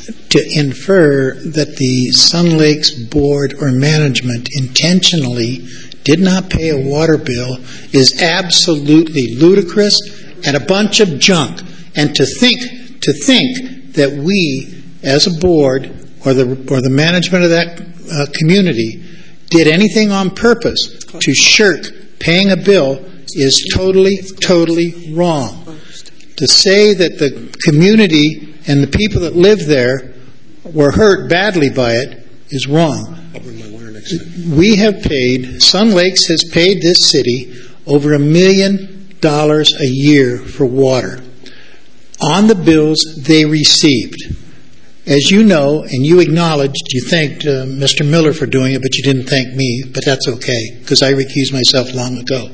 to infer that the Sun Lakes board or management intentionally did not pay a water bill is absolutely ludicrous and a bunch of junk. And to think that we, as a board or the management of that community, did anything on purpose to shirk paying a bill is totally wrong. To say that the community and the people that live there were hurt badly by it is wrong. We have paid, Sun Lakes has paid this city over $1 million a year for water on the bills they received. As you know, and you acknowledged, you thanked Mr. Miller for doing it, but you didn't thank me, but that's okay, because I recused myself long ago.